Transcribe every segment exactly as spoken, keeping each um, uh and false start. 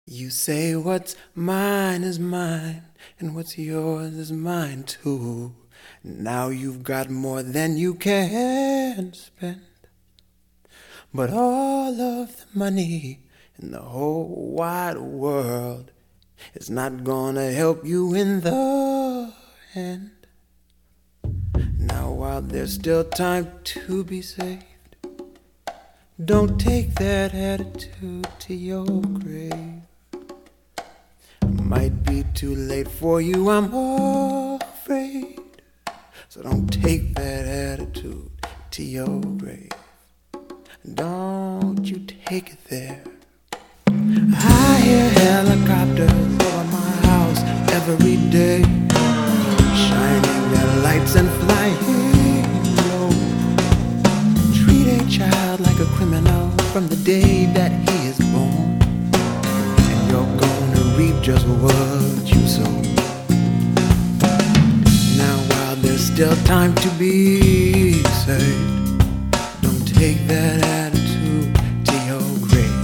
You say what's mine is mine, and what's yours is mine too. Now you've got more than you can spend, but all of the money in the whole wide world is not gonna help you in the end. Now while there's still time to be saved, don't take that attitude to your grave. Might be too late for you, I'm afraid. So don't take that attitude to your grave. Don't you take it there. I hear helicopters over my house every day, shining their lights and flying low. Treat a child like a criminal from the day that he is born, and you're gonna reap just what you sow. Now while there's still time to be saved, don't take that attitude to your grave.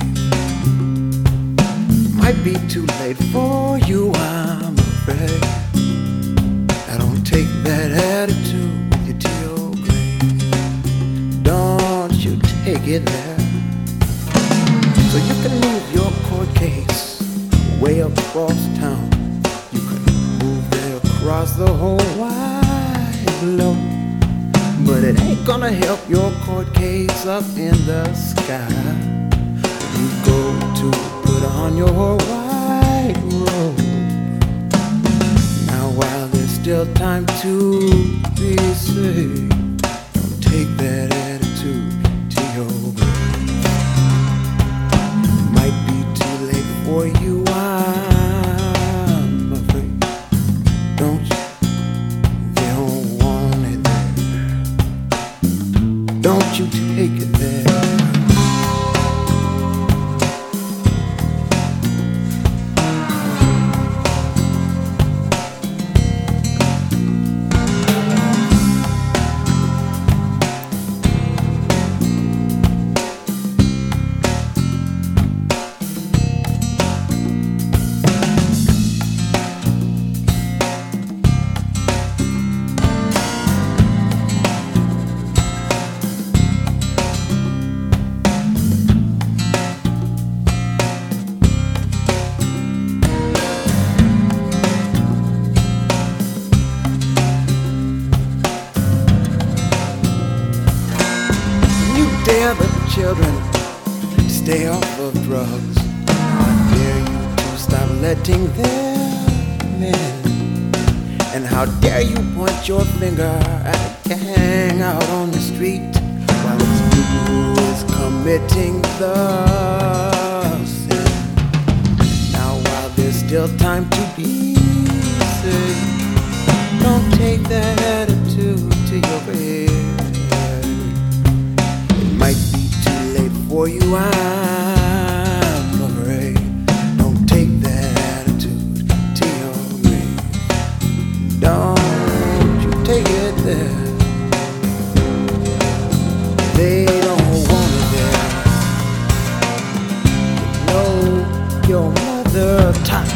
Might be too late for you, I'm afraid. I don't take that attitude with you to your grave. Don't you take it there. So you can move your court case way across town. You can move it across the whole wide globe, but it ain't gonna help your court case up in the sky when you go to put on your white robe. Now while there's still time to be saved, don't take that attitude to your grave. Might be too late for you, I'm afraid. Don't you? They don't want it there. Don't you take it there. Dare the children to stay off of drugs. How dare you to stop letting them in? And how dare you point your finger at a gang out on the street while it's you who is committing the sin. Now while there's still time to be saved, don't take that attitude to your grave. Might be too late for you, I'm afraid. Don't take that attitude to your grave. Don't you take it there. They don't want it there. You know your mother taught